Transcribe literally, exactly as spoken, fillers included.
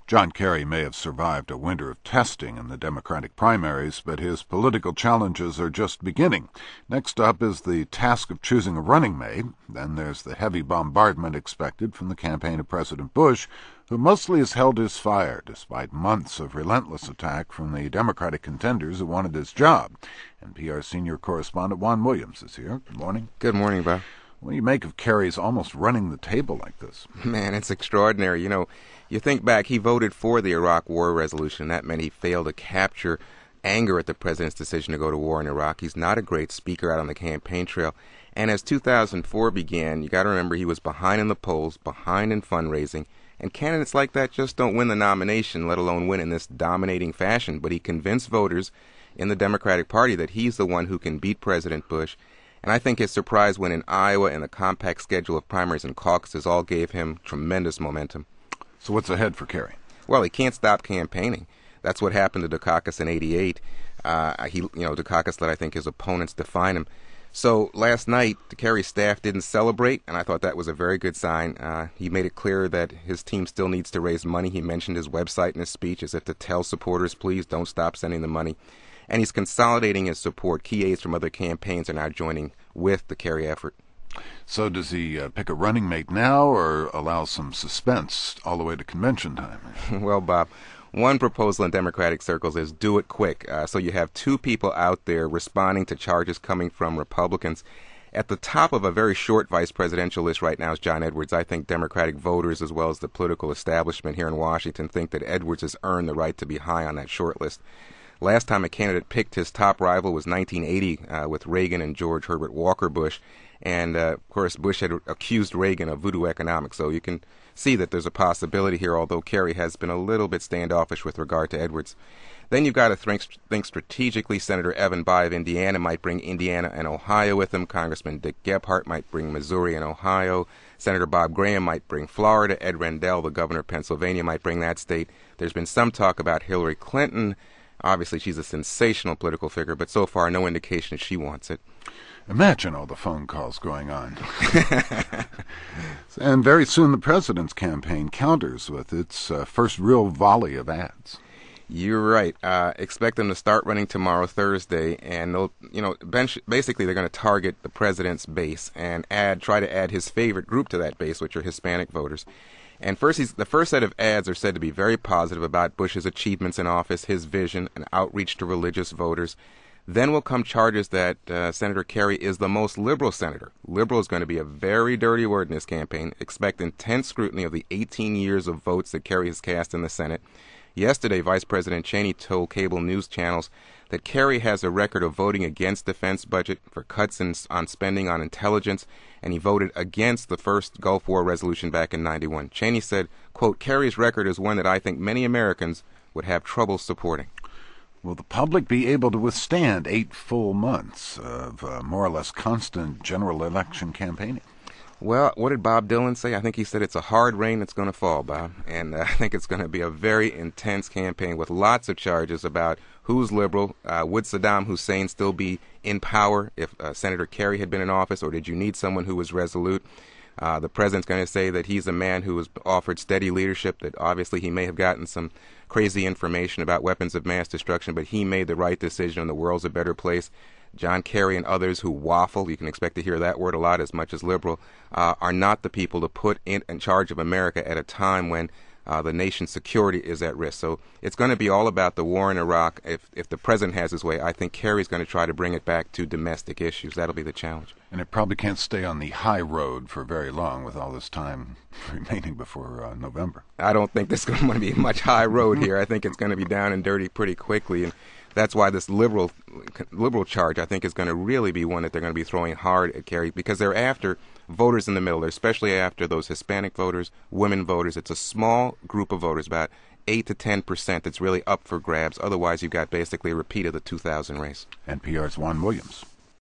John Kerry may have survived a winter of testing in the Democratic primaries, but his political challenges are just beginning. Next up is the task of choosing a running mate. Then there's the heavy bombardment expected from the campaign of President Bush, who mostly has held his fire despite months of relentless attack from the Democratic contenders who wanted his job. N P R senior correspondent Juan Williams is here. Good morning. Good morning, Bob. What do you make of Kerry's almost running the table like this? Man, it's extraordinary. You know, you think back, he voted for the Iraq War resolution. That meant he failed to capture anger at the president's decision to go to war in Iraq. He's not a great speaker out on the campaign trail. And as two thousand four began, you got to remember he was behind in the polls, behind in fundraising. And candidates like that just don't win the nomination, let alone win in this dominating fashion. But he convinced voters in the Democratic Party that he's the one who can beat President Bush. And I think his surprise win in Iowa and the compact schedule of primaries and caucuses all gave him tremendous momentum. So what's ahead for Kerry? Well, he can't stop campaigning. That's what happened to Dukakis in eighty-eight. Uh, he, you know, Dukakis let, I think, his opponents define him. So last night, the Kerry staff didn't celebrate, and I thought that was a very good sign. Uh, he made it clear that his team still needs to raise money. He mentioned his website in his speech as if to tell supporters, please don't stop sending the money. And he's consolidating his support. Key aides from other campaigns are now joining with the Kerry effort. So does he uh, pick a running mate now or allow some suspense all the way to convention time? Well, Bob, one proposal in Democratic circles is do it quick. Uh, so you have two people out there responding to charges coming from Republicans. At the top of a very short vice presidential list right now is John Edwards. I think Democratic voters as well as the political establishment here in Washington think that Edwards has earned the right to be high on that short list. Last time a candidate picked his top rival was nineteen eighty uh, with Reagan and George Herbert Walker Bush. And, uh, of course, Bush had accused Reagan of voodoo economics. So you can see that there's a possibility here, although Kerry has been a little bit standoffish with regard to Edwards. Then you've got to think, think strategically. Senator Evan Bayh of Indiana might bring Indiana and Ohio with him. Congressman Dick Gephardt might bring Missouri and Ohio. Senator Bob Graham might bring Florida. Ed Rendell, the governor of Pennsylvania, might bring that state. There's been some talk about Hillary Clinton. Obviously, she's a sensational political figure, but so far, no indication she wants it. Imagine all the phone calls going on. And very soon the president's campaign counters with its uh, first real volley of ads. You're right. Uh, expect them to start running tomorrow, Thursday, and they'll, you know, bench, basically they're going to target the president's base and add, try to add his favorite group to that base, which are Hispanic voters. And first, he's, the first set of ads are said to be very positive about Bush's achievements in office, his vision, and outreach to religious voters. Then will come charges that uh, Senator Kerry is the most liberal senator. Liberal is going to be a very dirty word in this campaign. Expect intense scrutiny of the eighteen years of votes that Kerry has cast in the Senate. Yesterday, Vice President Cheney told cable news channels that Kerry has a record of voting against defense budget, for cuts in, on spending on intelligence, and he voted against the first Gulf War resolution back in ninety-one. Cheney said, quote, Kerry's record is one that I think many Americans would have trouble supporting. Will the public be able to withstand eight full months of uh, more or less constant general election campaigning? Well, what did Bob Dylan say? I think he said it's a hard rain that's going to fall, Bob. And uh, I think it's going to be a very intense campaign with lots of charges about who's liberal. Uh, would Saddam Hussein still be in power if uh, Senator Kerry had been in office, or did you need someone who was resolute? Uh, the president's going to say that he's a man who was offered steady leadership, that obviously he may have gotten some crazy information about weapons of mass destruction, but he made the right decision and the world's a better place. John Kerry and others who waffle, you can expect to hear that word a lot as much as liberal, uh, are not the people to put in, in charge of America at a time when uh, the nation's security is at risk. So it's going to be all about the war in Iraq. If, if the president has his way, I think Kerry's going to try to bring it back to domestic issues. That'll be the challenge. And it probably can't stay on the high road for very long with all this time remaining before uh, November. I don't think there's going to be much high road here. I think it's going to be down and dirty pretty quickly. And that's why this liberal liberal charge, I think, is going to really be one that they're going to be throwing hard at Kerry, because they're after voters in the middle. They're especially after those Hispanic voters, women voters. It's a small group of voters, about eight to ten percent, that's really up for grabs. Otherwise, you've got basically a repeat of the two thousand race. N P R's Juan Williams.